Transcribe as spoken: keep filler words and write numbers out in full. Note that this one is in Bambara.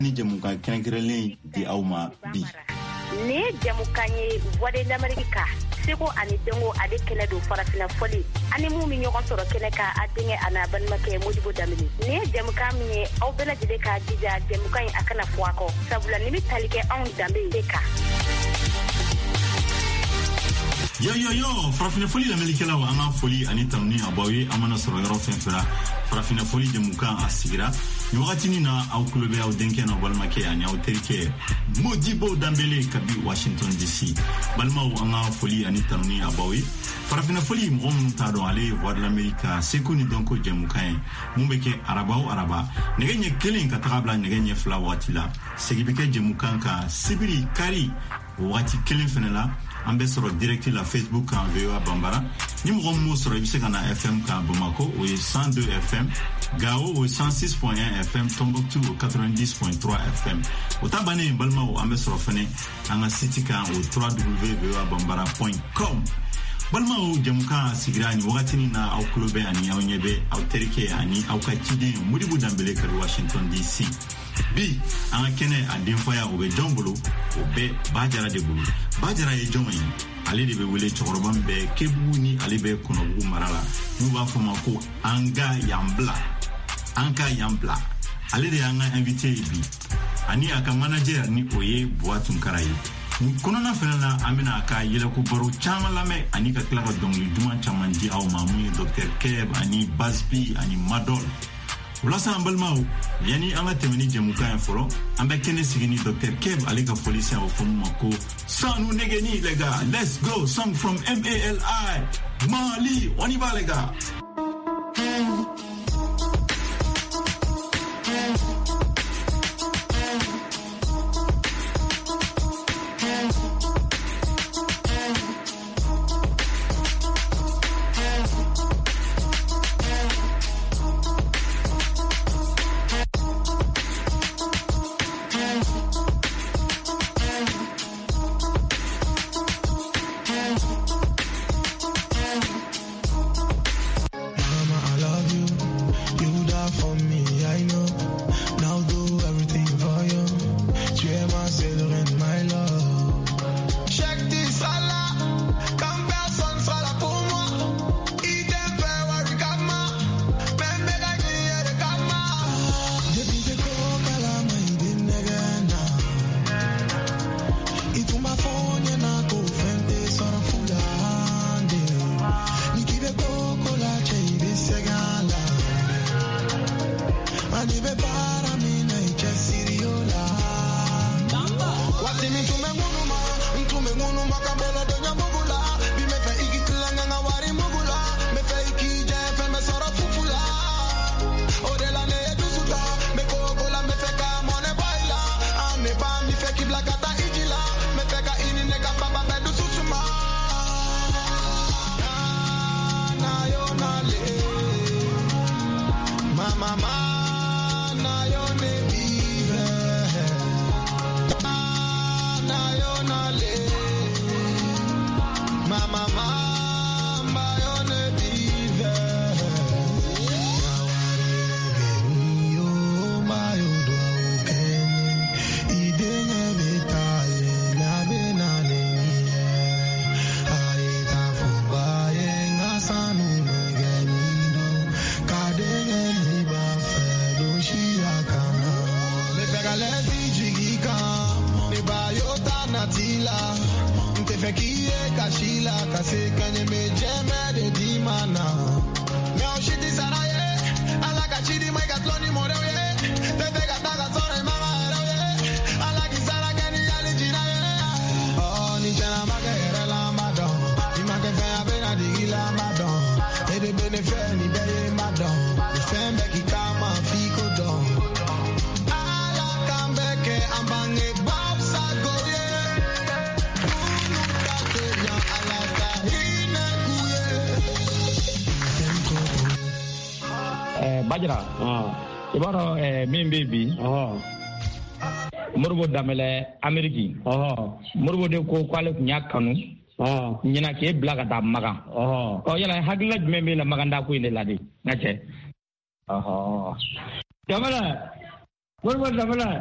ni jamukan kɛrɛnkɛrɛnlen di aw ma bi. Ni jamukan ye Voix de l'Amérique seko ani dengo ale kɛnɛ don farafina fɔli ani mun mi ɲɔgɔn sɔrɔ kɛnɛ ka a denkɛ a n'a balimakɛ Modibo Damini. Ni jamukan min ye aw bɛɛ lajɛlen ka jija jamukan in a kana fɔ a kɔ sabula ni bɛ tali kɛ anw danbe de kan. Yo yo yo, farafina foli lamɛnnikɛlaw an ka foli ani tanuni a b'aw ye an mana sɔrɔ yɔrɔ fɛn fɛn la farafina foli jamukan a sigira ni wagatinin na aw tulo bɛ aw denkɛ n'aw balimakɛ ani aw terikɛ Modibo Dambele kabi Washington D C. Balimaw an ka foli ani tanuni a b'aw ye farafina foli mɔgɔ minnu t'a dɔn ale ye Voix de l'Amérique seko ni dɔnko jamukan ye mun bɛ kɛ araba o araba nɛgɛ ɲɛ kelen ka taga bila nɛgɛ ɲɛ fila waati la segi bɛ kɛ jamukan kan sibiri kari waati kelen fɛnɛ la an bɛ sɔrɔ direct la Facebook kan V O A Bambara ni mɔgɔ min m'o sɔrɔ i bɛ se ka na F M kan Bamako o ye cent deux F M Gao o cent six point un F M Tombouctou o quatre-vingt-dix point trois F M o ta bannen balimaw an bɛ sɔrɔ fɛnɛ an ka site kan o w w w point v o a bambara point com balimaw jamukan sigira ni wagatinin na aw tulo bɛ ani aw ɲɛ bɛ aw terikɛ ani aw ka ciden Modibo Dambele kari Washington D C. Bi an ka kɛnɛ a denfaya o bɛ jɔn bolo o bɛ Bajara de bolo. Bajara ye jɔn ye ale de bɛ wele cɛkɔrɔba min bɛ Kebugu ni ale bɛ Kɔnɔbugu mara la n'u b'a fɔ ma ko an ka yan bila an ka yan bila ale de y'an ka invité ye bi ani a ka manager ni o ye Buwa Tunkara ye. Kɔnɔna fɛnɛ na an bɛna a ka yɛlɛko baro caman lamɛn ani ka tila ka dɔnkili duman caman di aw ma mun ye Docteur Keb ani Bazpi ani Madol. Walasa an balimaw yani an ka tɛmɛ ni jamukan ye fɔlɔ an bɛ kɛnɛ sigi ni Docteur Keb ale ka foli se a fɔ mu ma ko sanu negeni les gars, let's go, song from M A L I Mali, on y va les gars. Bajara i b'a dɔn min bɛ bi Modibo Dambele Ameriki Modibo de ko k'ale tun y'a kanu ɲinan k'e bila ka taa Magan ɔ yala hakilila jumɛn b'e la Maganda ko in de la de n ka cɛ Dambele Modibo Dambele